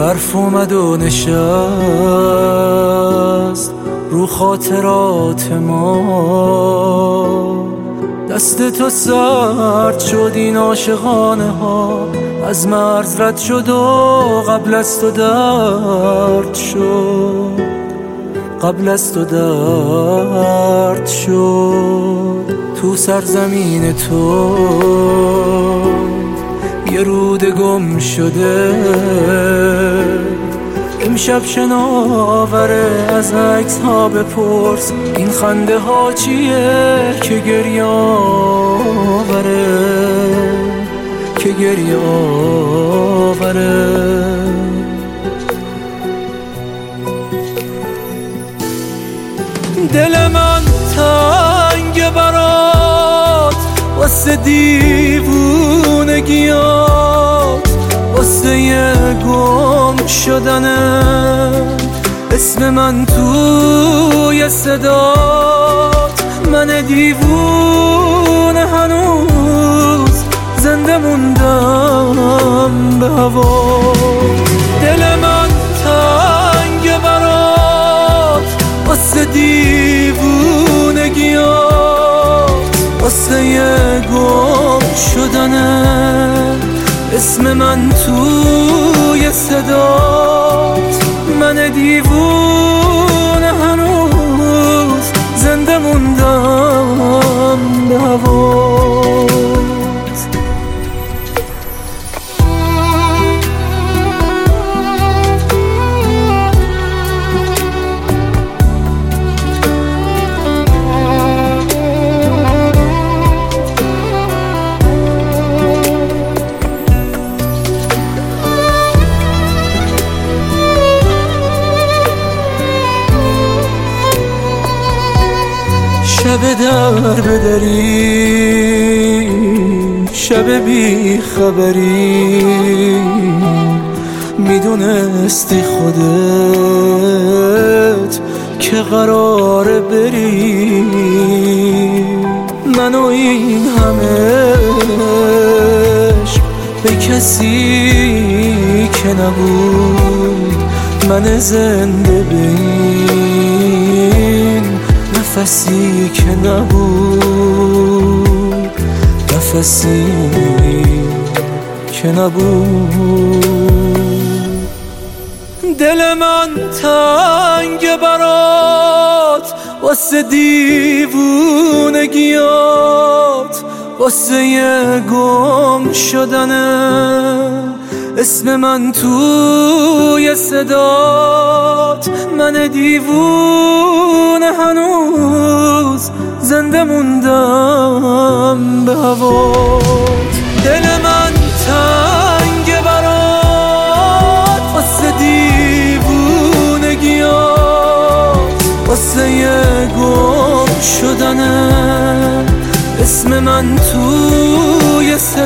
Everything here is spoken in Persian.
برف اومد و نشست رو خاطرات ما، دست تو سرد شد این عاشقانه ها، از مرز رد شد و قبل از تو درد شد، قبل از تو درد شد. تو سرزمین تو یه رود گم شده، امشب شناوره، از عکس ها بپرس این خنده ها چیه که گریه آوره، که گریه آوره. دل من تنگ برات واسه دیوونگیات، واسه یه گم شدنه اسم من توی صدات. من دیوونه هنوز زنده موندم به هوا. دل من تنگ برات واسه دیوونگیات، واسه یه گم شدنه اسم من توی صدات. من دیوونه هنوز زنده موندم به هوات. شب در بدری، شب بی خبری، میدونستی خودت که قراره بری. منو این همه عشق به کسی که نبود، من زنده به این نفسی که نبود، نفسی که نبود. دل من تنگ برات واسه دیوونگیات، واسه یه گم شدنه اسم من توی صدات. من دیوونه هنوز زنده موندم به هوات. دل من تنگ برات واسه دیوونگیات، واسه یه گم شدنه اسم من توی صدات.